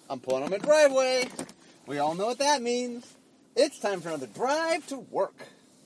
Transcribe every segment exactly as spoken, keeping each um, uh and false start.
I'm pulling on my driveway. We all know what that means. It's time for another drive to work.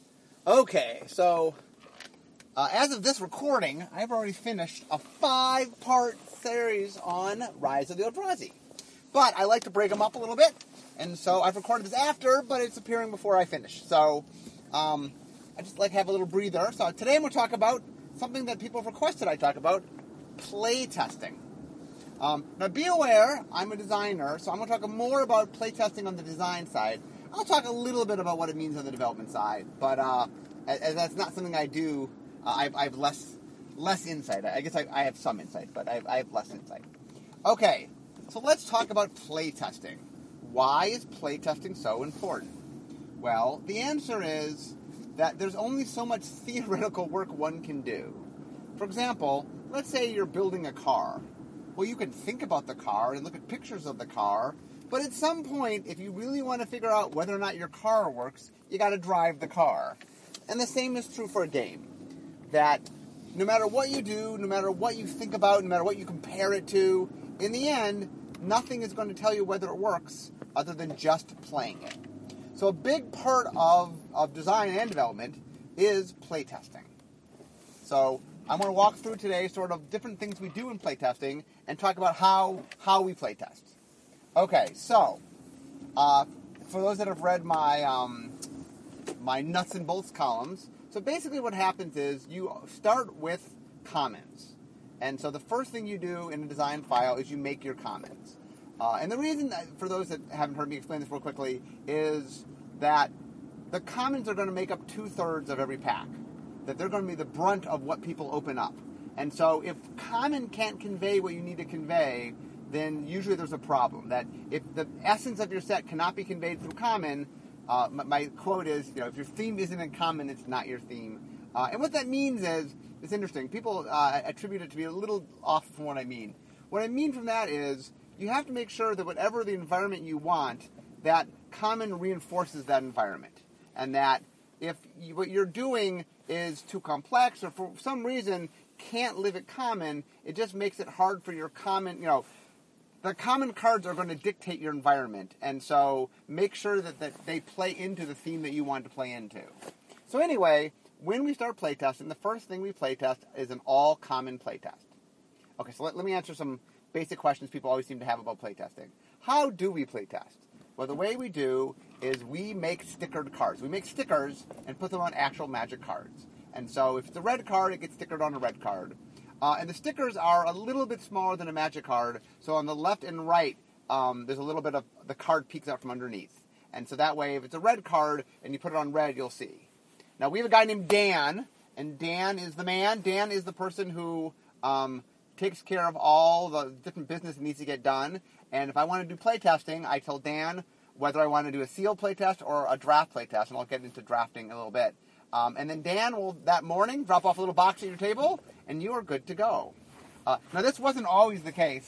Okay, so uh, as of this recording, I've already finished a five-part series on Rise of the Eldrazi. But I like to break them up a little bit, and so I've recorded this after, but it's appearing before I finish. So um, I just like to have a little breather. So today I'm going to talk about something that people have requested I talk about, play testing. Um, now, be aware, I'm a designer, so I'm going to talk more about playtesting on the design side. I'll talk a little bit about what it means on the development side, but uh, as that's not something I do, uh, I've, I have less less insight. I guess I, I have some insight, but I, I have less insight. Okay, so let's talk about playtesting. Why is playtesting so important? Well, the answer is that there's only so much theoretical work one can do. For example, let's say you're building a car. Well, you can think about the car and look at pictures of the car, but at some point, if you really want to figure out whether or not your car works, you got to drive the car. And the same is true for a game. That no matter what you do, no matter what you think about, no matter what you compare it to, in the end, nothing is going to tell you whether it works other than just playing it. So a big part of, of design and development is playtesting. So I'm going to walk through today sort of different things we do in playtesting and talk about how how we playtest. Okay, so uh, for those that have read my um, my nuts and bolts columns, so basically what happens is you start with comments. And so the first thing you do in a design file is you make your comments. Uh, and the reason, that, for those that haven't heard me explain this real quickly, is that the comments are going to make up two-thirds of every pack. That they're going to be the brunt of what people open up. And so if common can't convey what you need to convey, then usually there's a problem. That if the essence of your set cannot be conveyed through common, uh, my, my quote is, you know, if your theme isn't in common, it's not your theme. Uh, and what that means is, it's interesting. People uh, attribute it to be a little off from what I mean. What I mean from that is, you have to make sure that whatever the environment you want, that common reinforces that environment. And that if you, what you're doing is too complex or for some reason can't live at common, it just makes it hard for your common, you know, the common cards are going to dictate your environment. And so make sure that, that they play into the theme that you want to play into. So anyway, when we start playtesting, the first thing we playtest is an all-common playtest. Okay, so let, let me answer some basic questions people always seem to have about playtesting. How do we playtest? Well, the way we do is we make stickered cards. We make stickers and put them on actual Magic cards. And so if it's a red card, it gets stickered on a red card. Uh, and the stickers are a little bit smaller than a Magic card. So on the left and right, um, there's a little bit of the card peeks out from underneath. And so that way, if it's a red card and you put it on red, you'll see. Now, we have a guy named Dan, and Dan is the man. Dan is the person who um, takes care of all the different business that needs to get done. And if I want to do playtesting, I tell Dan whether I want to do a sealed playtest or a draft playtest, and I'll get into drafting a little bit. Um, and then Dan will, that morning, drop off a little box at your table, and you are good to go. Uh, now, this wasn't always the case,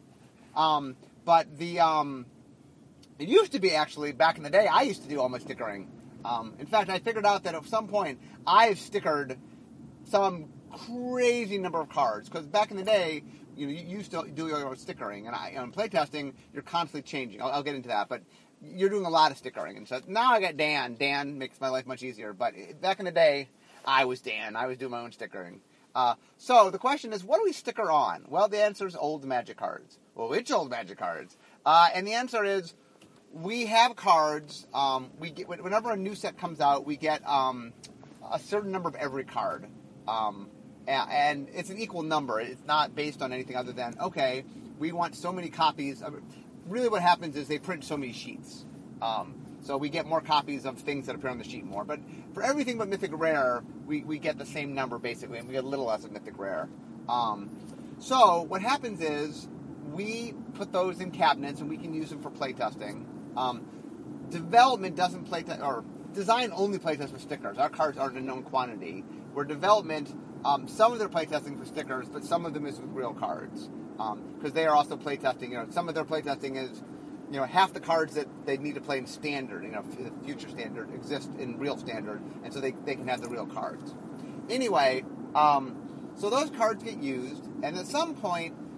um, but the um, it used to be, actually, back in the day, I used to do all my stickering. Um, in fact, I figured out that at some point, I've stickered some crazy number of cards, because back in the day, you know, you used to do your own stickering, and I, on playtesting, you're constantly changing. I'll, I'll get into that, but you're doing a lot of stickering, and so now I got Dan. Dan makes my life much easier, but back in the day, I was Dan. I was doing my own stickering. Uh, so the question is, what do we sticker on? Well, the answer is old Magic cards. Well, which old Magic cards? Uh, and the answer is, we have cards. Um, we get whenever a new set comes out, we get um, a certain number of every card. Um, And it's an equal number. It's not based on anything other than, okay, we want so many copies. Of, really what happens is they print so many sheets. Um, so we get more copies of things that appear on the sheet more. But for everything but Mythic Rare, we, we get the same number, basically, and we get a little less of Mythic Rare. Um, so what happens is we put those in cabinets, and we can use them for playtesting. Um, development doesn't playtest, or design only playtests with stickers. Our cards aren't a known quantity. Where development... Um, some of their playtesting for stickers, but some of them is with real cards. Because um, they are also playtesting, you know, some of their playtesting is, you know, half the cards that they need to play in standard, you know, future standard, exist in real standard, and so they, they can have the real cards. Anyway, um, so those cards get used, and at some point,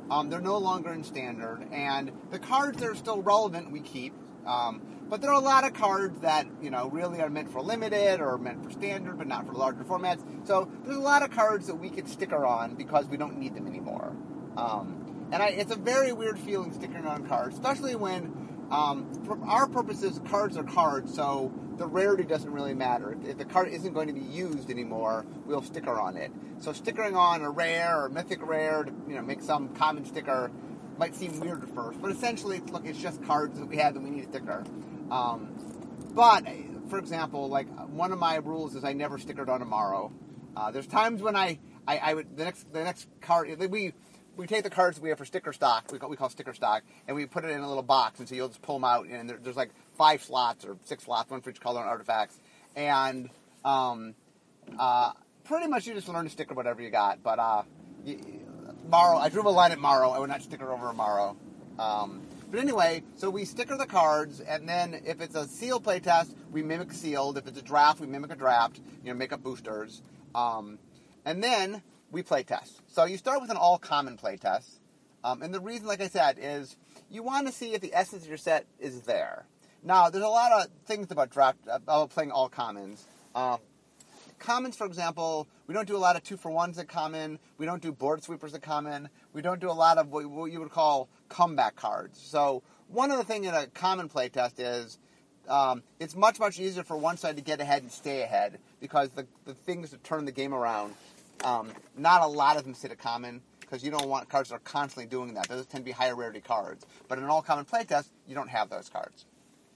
Um, they're no longer in standard, and the cards that are still relevant we keep. Um, but there are a lot of cards that, you know, really are meant for limited or meant for standard, but not for larger formats. So there's a lot of cards that we could sticker on because we don't need them anymore. Um, and I, it's a very weird feeling stickering on cards, especially when, um, for our purposes, cards are cards, so the rarity doesn't really matter. If, if the card isn't going to be used anymore, we'll sticker on it. So stickering on a rare or mythic rare to, you know, make some common sticker might seem weird at first, but essentially, it's, look, it's just cards that we have that we need a sticker. Um, but, for example, like, one of my rules is I never stickered on tomorrow. Uh, there's times when I, I, I would, the next, the next card, we, we take the cards we have for sticker stock, we call, we call sticker stock, and we put it in a little box, and so you'll just pull them out, and there, there's like five slots, or six slots, one for each color and artifacts, and, um, uh, pretty much you just learn to sticker whatever you got, but, uh, you, Morrow, I drew a line at Morrow. I would not sticker over a Morrow. Um, but anyway, so we sticker the cards, and then if it's a sealed playtest, we mimic sealed. If it's a draft, we mimic a draft. You know, make up boosters. Um, and then we playtest. So you start with an all-common playtest. Um, and the reason, like I said, is you want to see if the essence of your set is there. Now, there's a lot of things about draft, about playing all commons. Um, Commons, for example, we don't do a lot of two-for-ones at common. We don't do board sweepers at common. We don't do a lot of what, what you would call comeback cards. So one of the things in a common playtest is um, it's much, much easier for one side to get ahead and stay ahead because the, the things that turn the game around, um, not a lot of them sit at common because you don't want cards that are constantly doing that. Those tend to be higher rarity cards. But in an all-common playtest, you don't have those cards.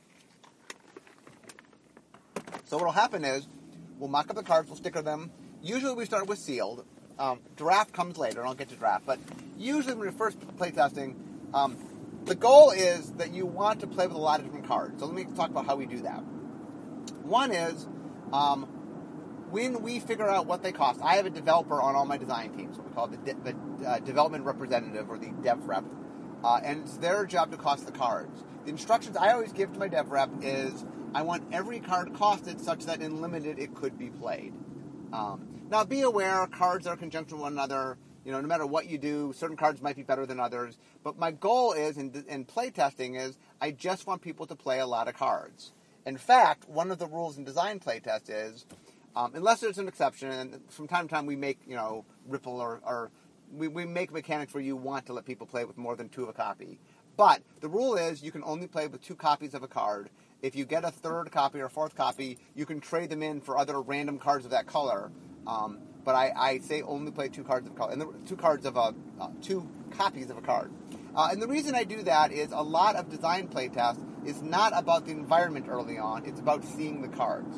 So what will happen is we'll mock up the cards, we'll sticker them. Usually we start with sealed. Um, draft comes later, and I'll get to draft. But usually when you're first playtesting, um, the goal is that you want to play with a lot of different cards. So let me talk about how we do that. One is, um, when we figure out what they cost, I have a developer on all my design teams, what we call the, de- the uh, development representative, or the dev rep. Uh, and it's their job to cost the cards. The instructions I always give to my dev rep is, I want every card costed such that in limited it could be played. Um, now be aware, cards are conjunction with one another. You know, no matter what you do, certain cards might be better than others. But my goal is, in, in play testing, is I just want people to play a lot of cards. In fact, one of the rules in design playtest is, um, unless there's an exception, and from time to time we make, you know, Ripple or, or we, we make mechanics where you want to let people play with more than two of a copy. But the rule is you can only play with two copies of a card. If you get a third copy or a fourth copy, you can trade them in for other random cards of that color. Um, but I, I say only play two cards of a color, and the, two cards of a uh, two copies of a card. Uh, and the reason I do that is a lot of design playtest is not about the environment early on; it's about seeing the cards.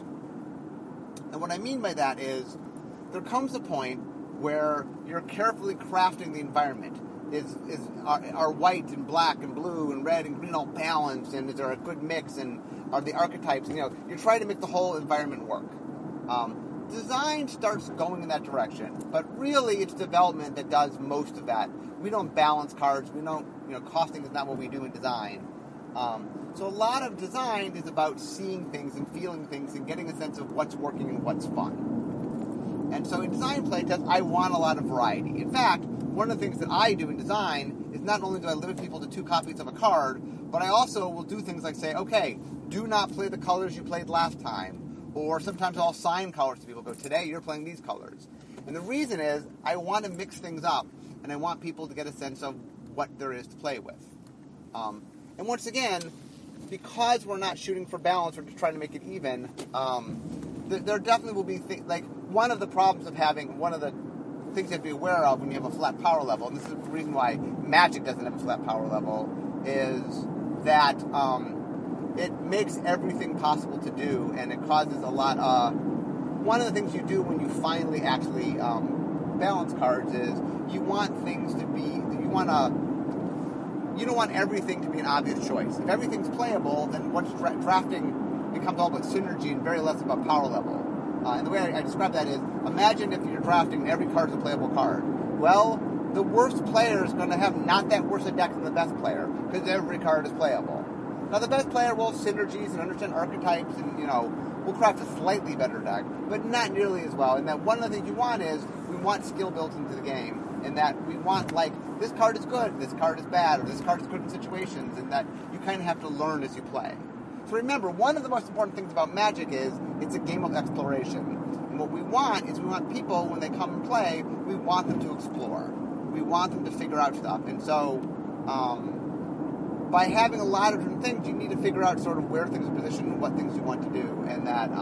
And what I mean by that is there comes a point where you're carefully crafting the environment. Is is are, are white and black and blue and red and green all balanced, and is there a good mix, and are the archetypes, you know, you're trying to make the whole environment work. Um, design starts going in that direction, but really it's development that does most of that. We don't balance cards, we don't, you know, costing is not what we do in design. Um, so a lot of design is about seeing things and feeling things and getting a sense of what's working and what's fun. And so in design playtest, I want a lot of variety. In fact, one of the things that I do in design is not only do I limit people to two copies of a card, but I also will do things like say, okay, do not play the colors you played last time. Or sometimes I'll assign colors to people. Go, today you're playing these colors. And the reason is I want to mix things up, and I want people to get a sense of what there is to play with. Um, and once again, because we're not shooting for balance, we're just trying to make it even, um, th- there definitely will be, th- like, one of the problems of having, one of the things you have to be aware of when you have a flat power level, and this is the reason why Magic doesn't have a flat power level, is that um, it makes everything possible to do, and it causes a lot of... One of the things you do when you finally actually um, balance cards is you want things to be... You want to... You don't want everything to be an obvious choice. If everything's playable, then what's dra- drafting becomes all about synergy and very less about power level. Uh, and the way I, I describe that is, imagine if you're drafting and every card is a playable card. Well, the worst player is going to have not that worse a deck than the best player, because every card is playable. Now, the best player will have synergies and understand archetypes and, you know, will craft a slightly better deck, but not nearly as well. And that one of the things you want is, we want skill built into the game. in that we want, like, this card is good, this card is bad, or this card is good in situations, and that you kind of have to learn as you play. So remember, one of the most important things about Magic is it's a game of exploration. And what we want is we want people, when they come and play, we want them to explore. We want them to figure out stuff. And so, um, by having a lot of different things, you need to figure out sort of where things are positioned and what things you want to do. And that,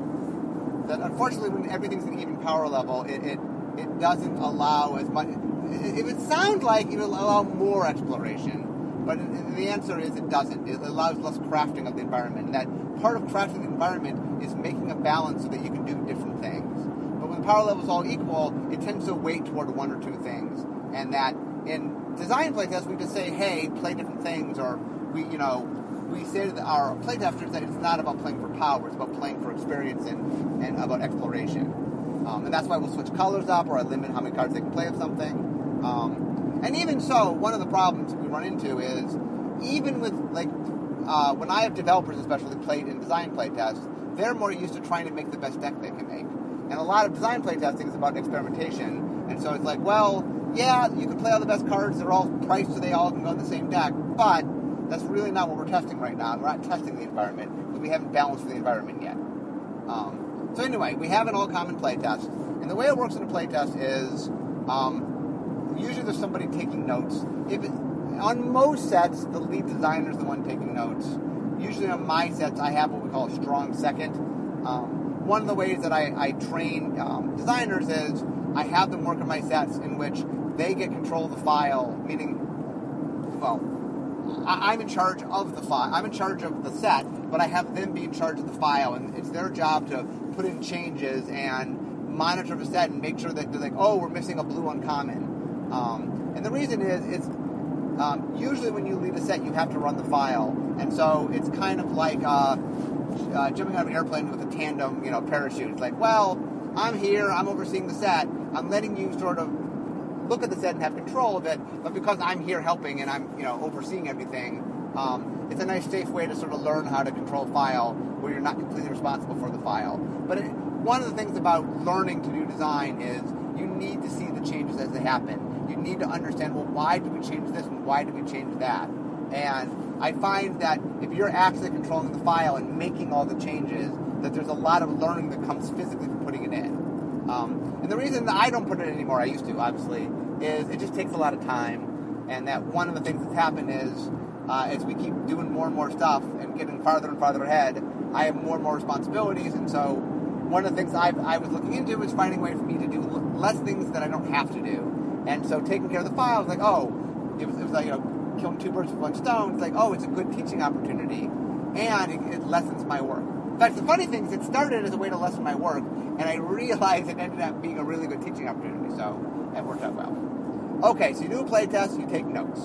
um, that unfortunately, when everything's an even power level, it, it it doesn't allow as much. It would sound like it would allow more exploration, but the answer is it doesn't. It allows less crafting of the environment. And that part of crafting the environment is making a balance so that you can do different things. But when the power level is all equal, it tends to weight toward one or two things. And that in design playtests, we just say, hey, play different things, or we, you know, we say to the, our playtesters that it's not about playing for power, it's about playing for experience and, and about exploration. Um, and that's why we'll switch colors up, or I limit how many cards they can play of something. Um, and even so, one of the problems we run into is, even with, like, uh, when I have developers especially played in design playtests, they're more used to trying to make the best deck they can make. And a lot of design playtesting is about experimentation. And so it's like, well, yeah, you can play all the best cards, they're all priced so they all can go in the same deck, but that's really not what we're testing right now. We're not testing the environment, because we haven't balanced the environment yet. Um, so anyway, we have an all-common playtest, and the way it works in a playtest is, um, usually there's somebody taking notes. If it, on most sets, the lead designer is the one taking notes. Usually on my sets, I have what we call a strong second. Um, one of the ways that I, I train um, designers is I have them work on my sets in which they get control of the file, meaning, well, I, I'm in charge of the file. I'm in charge of the set, but I have them be in charge of the file, and it's their job to put in changes and monitor the set and make sure that they're like, oh, we're missing a blue uncommon. Um, and the reason is, it's um, usually when you lead a set, you have to run the file, and so it's kind of like uh, uh, jumping out of an airplane with a tandem, you know, parachute. It's like, well, I'm here, I'm overseeing the set, I'm letting you sort of look at the set and have control of it, but because I'm here helping and I'm, you know, overseeing everything, um, it's a nice, safe way to sort of learn how to control a file where you're not completely responsible for the file. But it, one of the things about learning to do design is you need to see the changes as they happen. You need to understand, well, why did we change this and why did we change that? And I find that if you're actually controlling the file and making all the changes, that there's a lot of learning that comes physically from putting it in. Um, and the reason that I don't put it in anymore, I used to, obviously, is it just takes a lot of time. And that one of the things that's happened is, uh, as we keep doing more and more stuff and getting farther and farther ahead, I have more and more responsibilities. And so one of the things I've, I was looking into is finding a way for me to do less things that I don't have to do. And so taking care of the file was like, oh, it was, it was like, you know, killing two birds with one stone. It's like, oh, it's a good teaching opportunity, and it, it lessens my work. In fact, the funny thing is it started as a way to lessen my work, and I realized it ended up being a really good teaching opportunity, so it worked out well. Okay, so you do a play test, you take notes.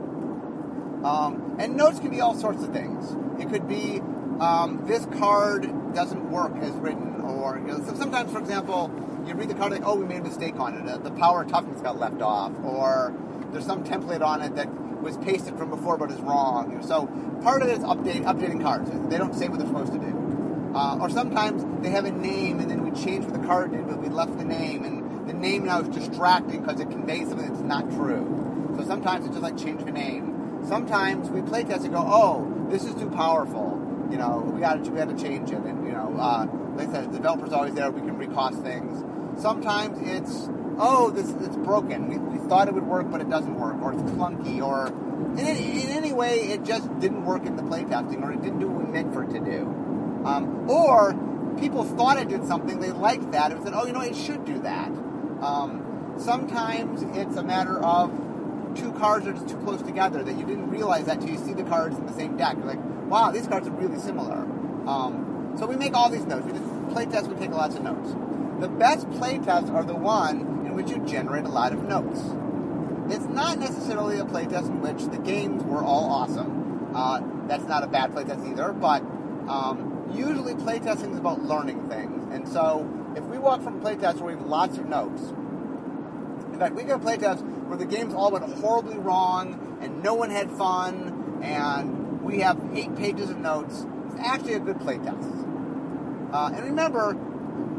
Um, and notes can be all sorts of things. It could be, um, this card doesn't work as written, or, you know, so sometimes, for example, you read the card like, oh, we made a mistake on it, the power toughness got left off, or there's some template on it that was pasted from before but is wrong. You know, so part of it is update, updating cards. They don't say what they're supposed to do. Uh, or sometimes they have a name and then we change what the card did, but we left the name, and the name now is distracting because it conveys something that's not true. So sometimes it's just like change the name. Sometimes we play test and go, oh, this is too powerful. You know, we got to we got to change it. And you know, uh, like I said, the developer's always there. We can recost things. Sometimes it's, oh, this it's broken. We, we thought it would work, but it doesn't work, or it's clunky, or in any, in any way it just didn't work in the playtesting, or it didn't do what we meant for it to do. Um, or people thought it did something, they liked that, and said, oh, you know, it should do that. Um, sometimes it's a matter of two cards are just too close together, that you didn't realize that until you see the cards in the same deck. You're like, wow, these cards are really similar. Um, so we make all these notes. We just playtest, we take lots of notes. The best playtests are the one in which you generate a lot of notes. It's not necessarily a playtest in which the games were all awesome. Uh, that's not a bad playtest either, but um, usually playtesting is about learning things. And so if we walk from a playtest where we have lots of notes, in fact, we get a playtest where the games all went horribly wrong and no one had fun and we have eight pages of notes, it's actually a good playtest. Uh, and remember,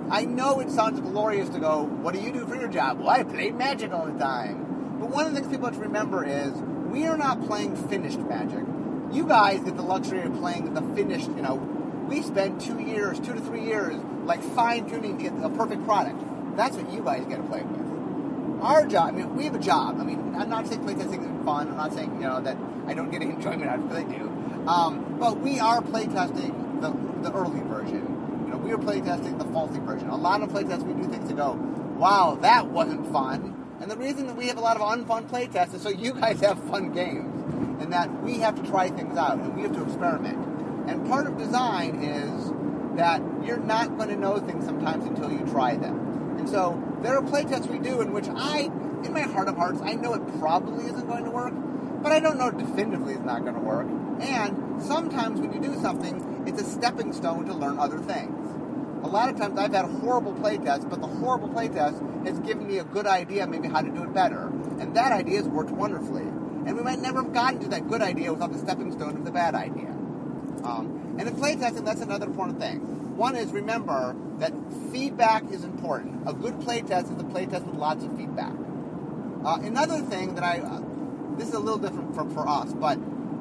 I know it sounds glorious to go, what do you do for your job? Well, I play Magic all the time. But one of the things people have to remember is we are not playing finished Magic. You guys get the luxury of playing the finished, you know, we spend two years, two to three years, like fine-tuning to get a perfect product. That's what you guys get to play with. Our job, I mean, we have a job. I mean, I'm not saying playtesting isn't fun. I'm not saying, you know, that I don't get any enjoyment out of it, because I do. Um, but we are playtesting the, the early version. You know, we are playtesting the faulty version. A lot of playtests, we do things to go, wow, that wasn't fun. And the reason that we have a lot of unfun playtests is so you guys have fun games. And that we have to try things out, and we have to experiment. And part of design is that you're not going to know things sometimes until you try them. And so there are playtests we do in which I, in my heart of hearts, I know it probably isn't going to work, but I don't know definitively it's not going to work. And sometimes when you do something, it's a stepping stone to learn other things. A lot of times I've had horrible playtests, but the horrible playtest has given me a good idea maybe how to do it better. And that idea has worked wonderfully. And we might never have gotten to that good idea without the stepping stone of the bad idea. Um, and in playtesting, that's another important thing. One is, remember that feedback is important. A good playtest is a playtest with lots of feedback. Uh, another thing that I, uh, this is a little different for, for us, but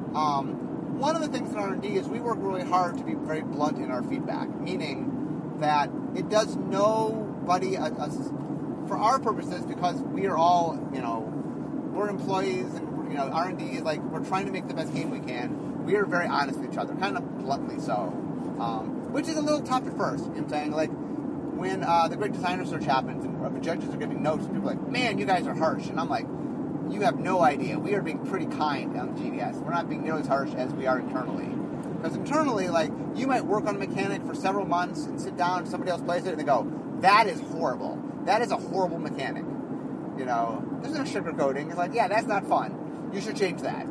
um, one of the things in R and D is we work really hard to be very blunt in our feedback, meaning that it does nobody, a, a, for our purposes, because we are all, you know, we're employees and you know, R and D is like, we're trying to make the best game we can. We are very honest with each other, kind of bluntly so. Um, which is a little tough at first, you know what I'm saying? Like, when uh, the Great Designer Search happens and the judges are giving notes, people are like, man, you guys are harsh. And I'm like, you have no idea. We are being pretty kind on G D S. We're not being nearly as harsh as we are internally. Because internally, like, you might work on a mechanic for several months and sit down and somebody else plays it and they go, that is horrible. That is a horrible mechanic. You know, there's no sugarcoating. It's like, yeah, that's not fun. You should change that.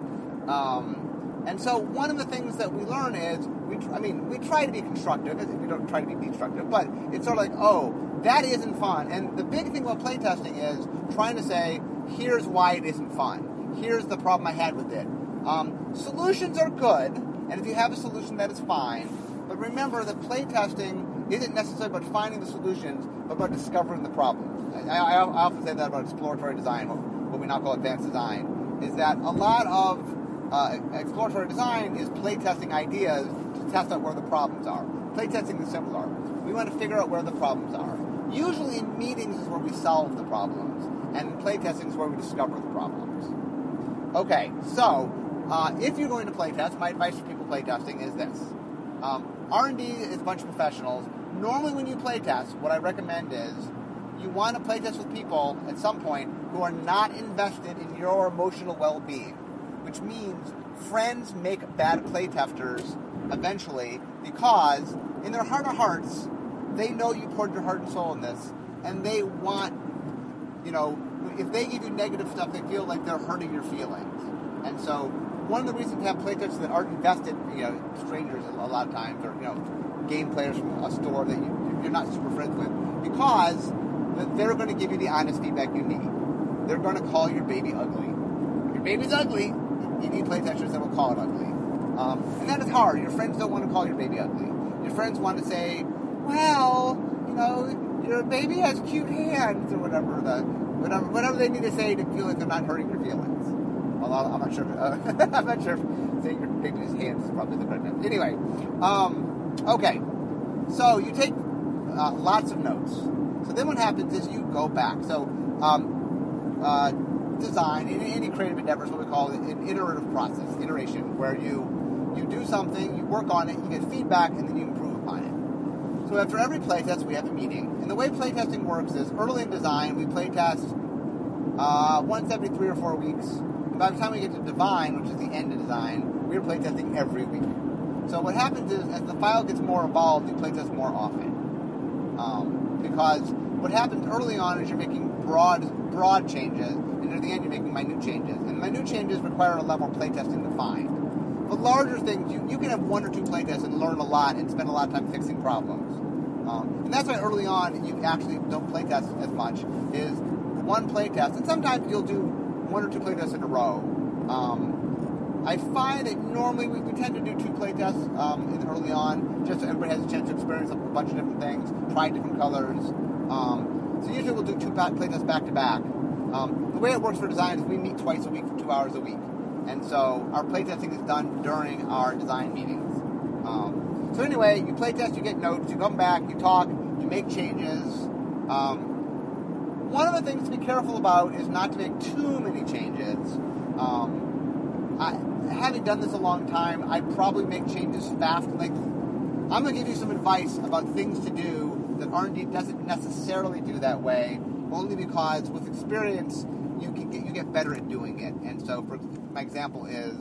Um, and so one of the things that we learn is, we I mean, we try to be constructive. We don't try to be destructive, but it's sort of like, oh, that isn't fun. And the big thing about playtesting is trying to say, here's why it isn't fun. Here's the problem I had with it. Um, solutions are good, and if you have a solution, that is fine. But remember that playtesting isn't necessarily about finding the solutions, but about discovering the problems. I, I, I often say that about exploratory design, what we now call advanced design. Is that a lot of uh, exploratory design is playtesting ideas to test out where the problems are. Playtesting is similar. We want to figure out where the problems are. Usually in meetings is where we solve the problems, and in playtesting is where we discover the problems. Okay, so uh, if you're going to playtest, my advice for people playtesting is this. Um, R and D is a bunch of professionals. Normally when you playtest, what I recommend is you want to playtest with people at some point who are not invested in your emotional well-being, which means friends make bad playtesters eventually because in their heart of hearts, they know you poured your heart and soul in this, and they want, you know, if they give you negative stuff, they feel like they're hurting your feelings. And so one of the reasons to have playtesters that aren't invested, you know, strangers a lot of times, or, you know, game players from a store that you, you're not super friends with, because they're going to give you the honest feedback you need. They're going to call your baby ugly. If your baby's ugly, you need playtesters that will call it ugly. Um, and that is hard. Your friends don't want to call your baby ugly. Your friends want to say, well, you know, your baby has cute hands, or whatever the whatever whatever they need to say to feel like they're not hurting your feelings. Well, I'm not sure. If, uh, I'm not sure if saying your baby's hands is probably the correct name. Anyway, um, okay. So you take uh, lots of notes. So then what happens is you go back. So um, uh, design, in any creative endeavor is what we call an iterative process, iteration, where you you do something, you work on it, you get feedback, and then you improve upon it. So after every playtest, we have a meeting. And the way playtesting works is early in design, we playtest uh, once every three or four weeks. And by the time we get to Divine, which is the end of design, we're playtesting every week. So what happens is, as the file gets more evolved, you playtest more often. Um, because what happens early on is you're making broad broad changes, and near the end you're making minute changes. And minute changes require a level of playtesting to find. The larger things, you, you can have one or two playtests and learn a lot and spend a lot of time fixing problems. Um, and that's why early on you actually don't playtest as much, is one playtest. And sometimes you'll do one or two playtests in a row. Um, I find that normally we, we tend to do two playtests um, in early on, just so everybody has a chance to experience a bunch of different things, try different colors. Um, so usually we'll do two playtests back to back. Um, the way it works for design is we meet twice a week for two hours a week. And so our playtesting is done during our design meetings. Um, so anyway, you playtest, you get notes, you come back, you talk, you make changes. Um, one of the things to be careful about is not to make too many changes. Um, I, having done this a long time, I probably make changes fast. Like, I'm going to give you some advice about things to do that R and D doesn't necessarily do that way, only because with experience, you can get, you get better at doing it. And so, for my example is,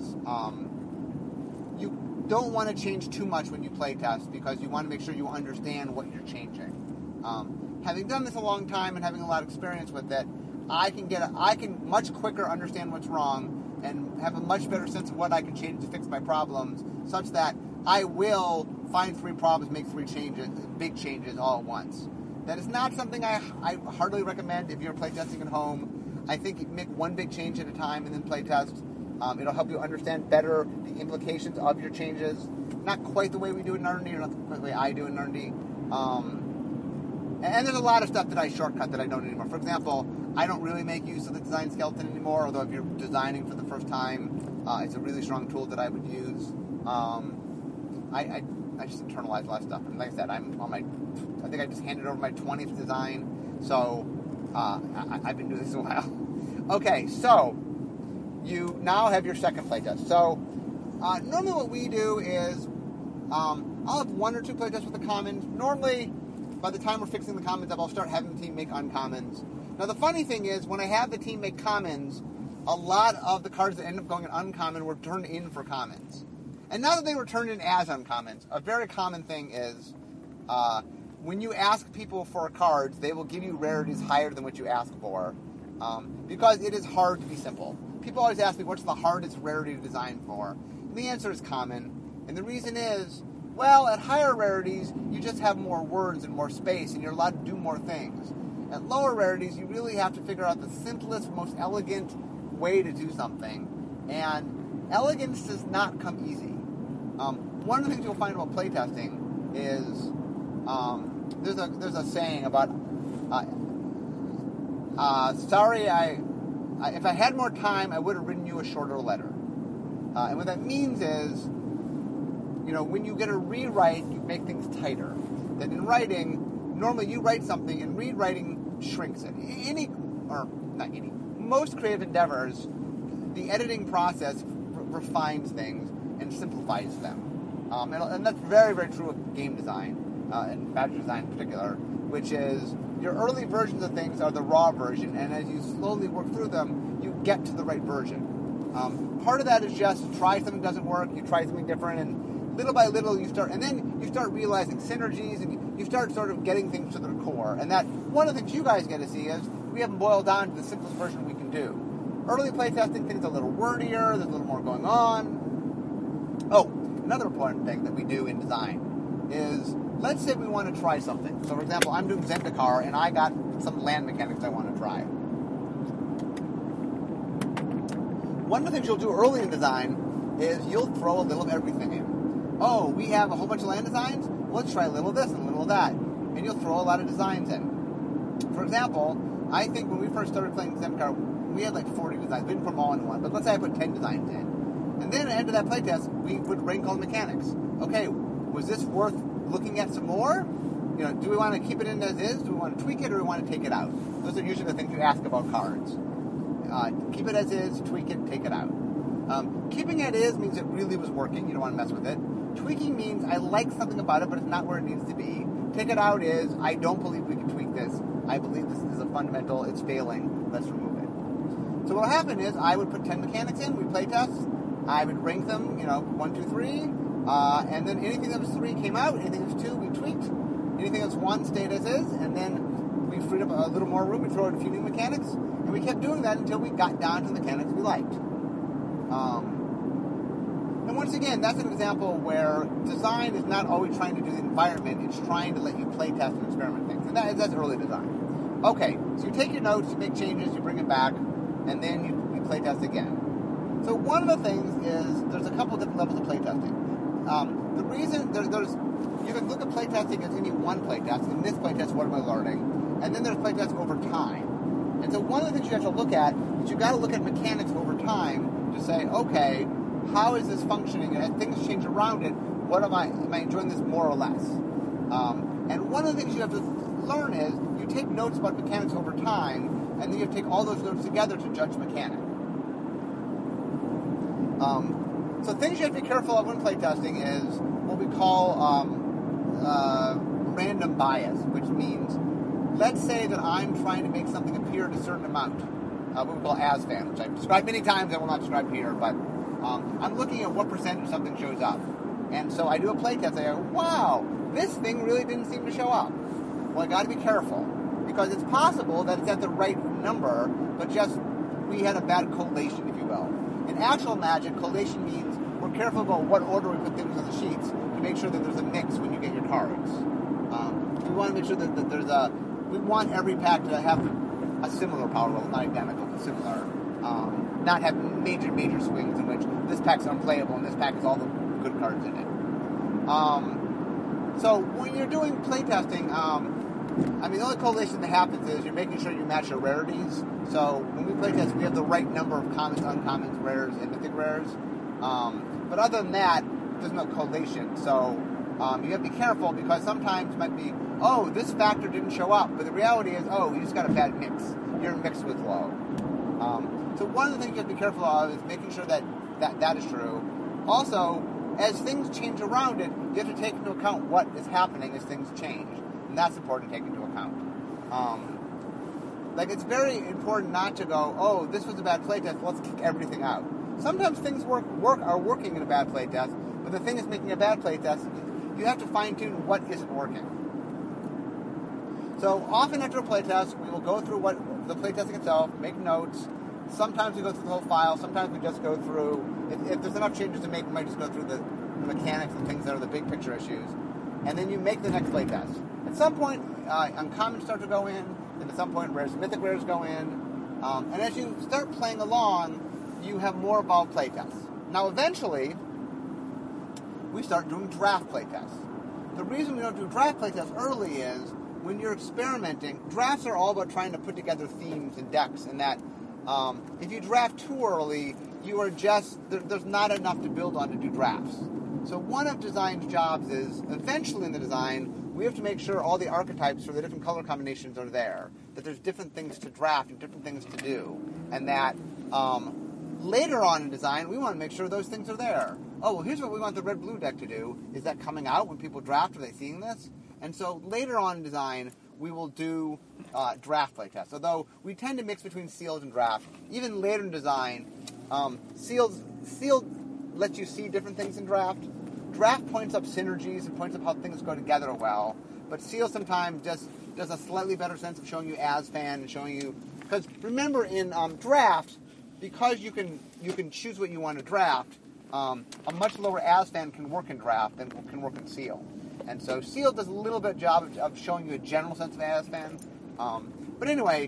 um, you don't want to change too much when you play test because you want to make sure you understand what you're changing. Um, having done this a long time and having a lot of experience with it, I can get a, I can much quicker understand what's wrong and have a much better sense of what I can change to fix my problems, such that I will find three problems, make three changes, big changes all at once. That is not something I, I hardly recommend if you're playtesting at home. I think you make one big change at a time and then playtest. Um, it'll help you understand better the implications of your changes. Not quite the way we do it in R and D, or not quite the way I do it in R and D. Um, and there's a lot of stuff that I shortcut that I don't anymore. For example, I don't really make use of the design skeleton anymore, although if you're designing for the first time, uh, it's a really strong tool that I would use. Um, I, I, I just internalize a lot of stuff. And like I said, I'm on my, I think I just handed over my twentieth design, so uh, I, I've been doing this a while. Okay, so you now have your second playtest. So uh, normally what we do is um, I'll have one or two playtests with the commons. Normally, by the time we're fixing the commons up, I'll start having the team make uncommons. Now, the funny thing is, when I have the team make commons, a lot of the cards that end up going in uncommon were turned in for commons. And now that they were turned in as uncommons, a very common thing is uh, when you ask people for cards, they will give you rarities higher than what you ask for, um, because it is hard to be simple. People always ask me, what's the hardest rarity to design for? And the answer is common. And the reason is, well, at higher rarities, you just have more words and more space, and you're allowed to do more things. At lower rarities, you really have to figure out the simplest, most elegant way to do something. And elegance does not come easy. Um, one of the things you'll find about playtesting is um, there's a there's a saying about uh, uh, sorry, I, I if I had more time, I would have written you a shorter letter. Uh, and what that means is, you know, when you get a rewrite, you make things tighter. That in writing, normally you write something, and rewriting shrinks it. Any, or not any, most creative endeavors, the editing process re- refines things and simplifies them. Um, and, and that's very, very true of game design, uh, and badge design in particular, which is your early versions of things are the raw version, and as you slowly work through them, you get to the right version. Um, part of that is just try something that doesn't work, you try something different, and little by little you start, and then you start realizing synergies, and you start sort of getting things to their core. And that, one of the things you guys get to see is we have them boiled down to the simplest version we can do. Early playtesting, things are a little wordier, there's a little more going on. Oh, another important thing that we do in design is, let's say we want to try something. So for example, I'm doing Zendikar, and I got some land mechanics I want to try. One of the things you'll do early in design is you'll throw a little of everything in. Oh, we have a whole bunch of land designs? Let's try a little of this and a little of that. And you'll throw a lot of designs in. For example, I think when we first started playing Zendikar, we had like forty designs. We didn't put them all in one, but let's say I put ten designs in. And then at the end of that playtest, we would rank all the mechanics. Okay, was this worth looking at some more? You know, do we want to keep it in as is? Do we want to tweak it, or do we want to take it out? Those are usually the things you ask about cards. Uh, keep it as is, tweak it, take it out. Um, keeping it as means it really was working. You don't want to mess with it. Tweaking means I like something about it, but it's not where it needs to be. Take it out is, I don't believe we can tweak this. I believe this is a fundamental, it's failing. Let's remove it. So what will happen is, I would put ten mechanics in, we play test. I would rank them, you know, one, two, three. Uh, and then anything that was three came out, anything that was two, we tweaked. Anything that was one stayed as is, and then we freed up a little more room, we threw out a few new mechanics, and we kept doing that until we got down to the mechanics we liked. Um, and once again, that's an example where design is not always trying to do the environment, it's trying to let you play test and experiment things. And that, that's early design. Okay, so you take your notes, you make changes, you bring it back, and then you, you play test again. So one of the things is there's a couple different levels of playtesting. Um, the reason there, there's you can look at playtesting as any one playtest. In this playtest, what am I learning? And then there's playtesting over time. And so one of the things you have to look at is you got to look at mechanics over time to say, okay, how is this functioning? And as things change around it, what am I? Am I enjoying this more or less? Um, and one of the things you have to learn is you take notes about mechanics over time, and then you have to take all those notes together to judge mechanic. Um, so things you have to be careful of when playtesting is what we call um, uh, random bias, which means, let's say that I'm trying to make something appear at a certain amount, uh, what we call ASFAN, which I've described many times, I will not describe here, but um, I'm looking at what percentage something shows up. And so I do a playtest, I go, wow, this thing really didn't seem to show up. Well, I got to be careful, because it's possible that it's at the right number, but just we had a bad collation, if you will. In actual magic, collation means we're careful about what order we put things on the sheets to make sure that there's a mix when you get your cards. Um, we want to make sure that, that there's a, we want every pack to have a similar power level, not identical, but similar. Um, not have major, major swings in which this pack's unplayable and this pack has all the good cards in it. Um, so when you're doing playtesting, um, I mean, the only correlation that happens is you're making sure you match your rarities. So when we playtest, we have the right number of commons, uncommons, rares, and mythic rares. Um, but other than that, there's no correlation. So um, you have to be careful, because sometimes it might be, oh, this factor didn't show up. But the reality is, oh, you just got a bad mix. Your mix was low. Um, so one of the things you have to be careful of is making sure that that, that is true. Also, as things change around it, you have to take into account what is happening as things change. And that's important to take into account. Um, like, it's very important not to go, oh, this was a bad playtest, let's kick everything out. Sometimes things work, work are working in a bad playtest, but the thing is making a bad playtest, you have to fine-tune what isn't working. So often after a playtest, we will go through what the playtesting itself, make notes. Sometimes we go through the whole file, sometimes we just go through, if, if there's enough changes to make, we might just go through the, the mechanics and things that are the big picture issues. And then you make the next playtest. At some point, uh, uncommons start to go in, and at some point, rares and mythic rares go in. Um, and as you start playing along, you have more about playtests. Now, eventually, we start doing draft playtests. The reason we don't do draft playtests early is when you're experimenting, drafts are all about trying to put together themes and decks, and that um, if you draft too early, you are just, there, there's not enough to build on to do drafts. So one of design's jobs is, eventually in the design, we have to make sure all the archetypes for the different color combinations are there, that there's different things to draft and different things to do, and that um, later on in design, we want to make sure those things are there. Oh, well, here's what we want the red-blue deck to do. Is that coming out when people draft? Are they seeing this? And so later on in design, we will do uh, draft playtests. Although we tend to mix between sealed and draft. Even later in design, um, sealed, sealed lets you see different things in draft. Draft points up synergies and points up how things go together well. But sealed sometimes just does a slightly better sense of showing you ASFAN and showing you... Because remember, in um, draft, because you can you can choose what you want to draft, um, a much lower ASFAN can work in draft than can work in seal. And so seal does a little bit job of, of showing you a general sense of ASFAN. Um, but anyway,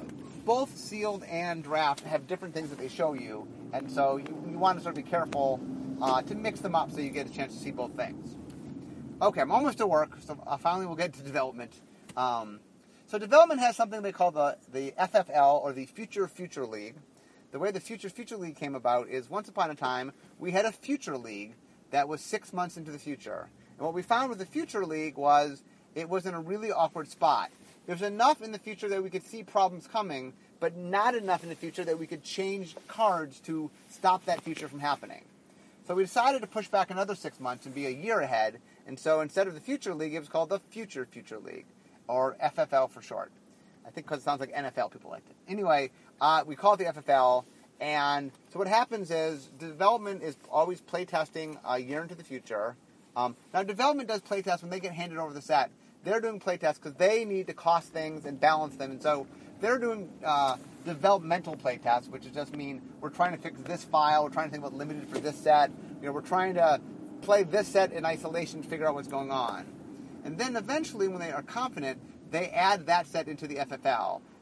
both sealed and draft have different things that they show you. And so you, you want to sort of be careful uh, to mix them up so you get a chance to see both things. Okay, I'm almost to work, so uh, finally we'll get to development. Um, so development has something they call the, the F F L, or the Future Future League. The way the Future Future League came about is, once upon a time, we had a Future League that was six months into the future. And what we found with the Future League was it was in a really awkward spot. There was enough in the future that we could see problems coming, but not enough in the future that we could change cards to stop that future from happening. So we decided to push back another six months and be a year ahead. And so instead of the Future League, it was called the Future Future League, or F F L for short. I think because it sounds like N F L, people liked it. Anyway, uh, we call it the F F L. And so what happens is development is always playtesting a year into the future. Um, now, development does playtests when they get handed over the set. They're doing playtests because they need to cost things and balance them. And so they're doing uh, developmental playtests, which just mean we're trying to fix this file. We're trying to think about limited for this set. You know, we're trying to play this set in isolation to figure out what's going on. And then eventually, when they are confident, they add that set into the F F L.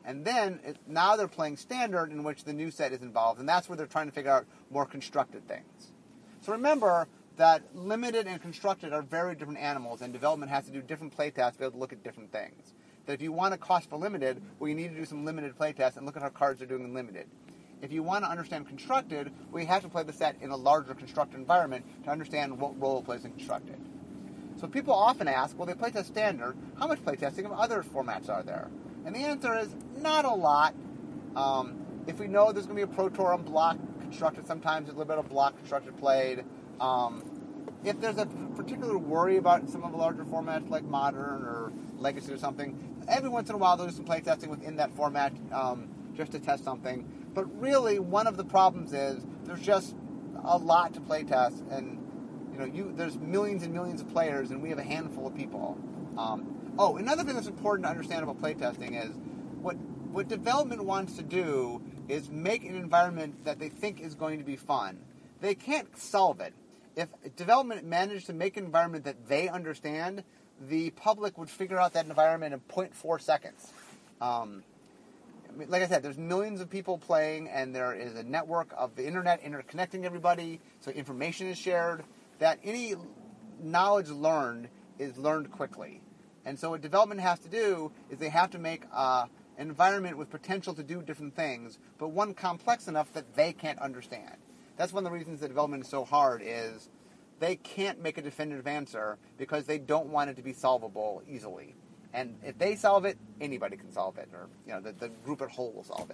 And then, it, now they're playing Standard, in which the new set is involved, and that's where they're trying to figure out more constructed things. So remember that Limited and Constructed are very different animals, and development has to do different playtests to be able to look at different things. That if you want to cost for Limited, well, you need to do some Limited playtests and look at how cards are doing in Limited. If you want to understand Constructed, we have to play the set in a larger Constructed environment to understand what role it plays in Constructed. So people often ask, well, they playtest Standard, how much playtesting of other formats are there? And the answer is, not a lot. Um, if we know there's going to be a Pro Tour on block Constructed, sometimes there's a little bit of block Constructed played. Um, if there's a particular worry about some of the larger formats like Modern or Legacy or something, every once in a while they'll do some playtesting within that format um, just to test something. But really, one of the problems is there's just a lot to playtest, and you know, you there's millions and millions of players, and we have a handful of people. Um, oh, another thing that's important to understand about playtesting is what what development wants to do is make an environment that they think is going to be fun. They can't solve it. If development managed to make an environment that they understand, the public would figure out that environment in zero point four seconds. Um, like I said, there's millions of people playing, and there is a network of the internet interconnecting everybody, so information is shared, that any knowledge learned is learned quickly. And so what development has to do is they have to make uh, an environment with potential to do different things, but one complex enough that they can't understand. That's one of the reasons that development is so hard, is they can't make a definitive answer because they don't want it to be solvable easily. And if they solve it, anybody can solve it, or you know, the, the group at whole will solve it.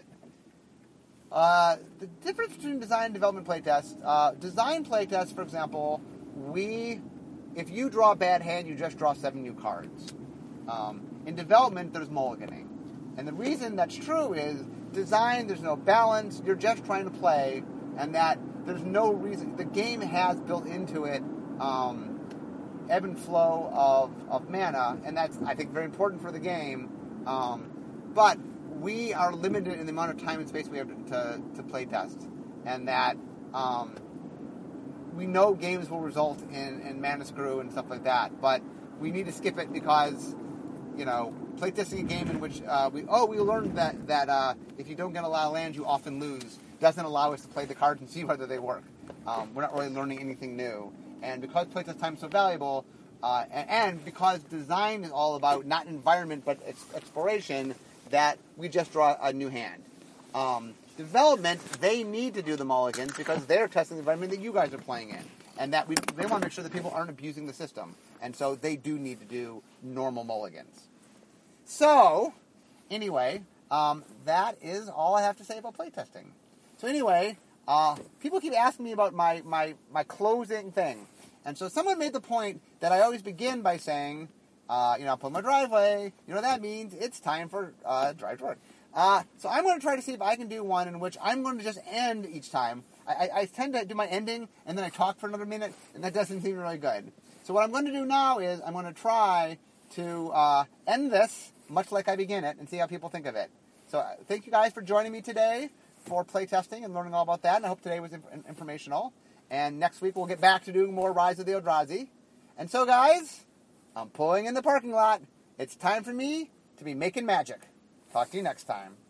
Uh, the difference between design and development playtests, uh, design playtests, for example, we, if you draw a bad hand, you just draw seven new cards. Um, in development, there's mulliganing. And the reason that's true is design, there's no balance, you're just trying to play, and that there's no reason, the game has built into it um, ebb and flow of, of mana, and that's, I think, very important for the game. Um, but we are limited in the amount of time and space we have to, to, to play test, and that um, we know games will result in, in mana screw and stuff like that, but we need to skip it because, you know, playtesting a game in which uh, we, oh, we learned that, that uh, if you don't get a lot of lands, you often lose, doesn't allow us to play the cards and see whether they work. Um, we're not really learning anything new. And because playtest time is so valuable, uh, and, and because design is all about not environment but ex- exploration, that we just draw a new hand. Um, development, they need to do the mulligans because they're testing the environment that you guys are playing in. And that we, they want to make sure that people aren't abusing the system. And so they do need to do normal mulligans. So, anyway, um, that is all I have to say about playtesting. So anyway, uh, people keep asking me about my, my, my closing thing. And so someone made the point that I always begin by saying, uh, you know, I'll put my driveway. You know what that means? It's time for uh, drive to work. Uh, so I'm going to try to see if I can do one in which I'm going to just end each time. I, I, I tend to do my ending, and then I talk for another minute, and that doesn't seem really good. So what I'm going to do now is I'm going to try to uh, end this, much like I begin it, and see how people think of it. So uh, thank you guys for joining me today for playtesting and learning all about that, and I hope today was inf- informational. And next week we'll get back to doing more Rise of the Eldrazi. And so, guys, I'm pulling in the parking lot. It's time for me to be making magic. Talk to you next time.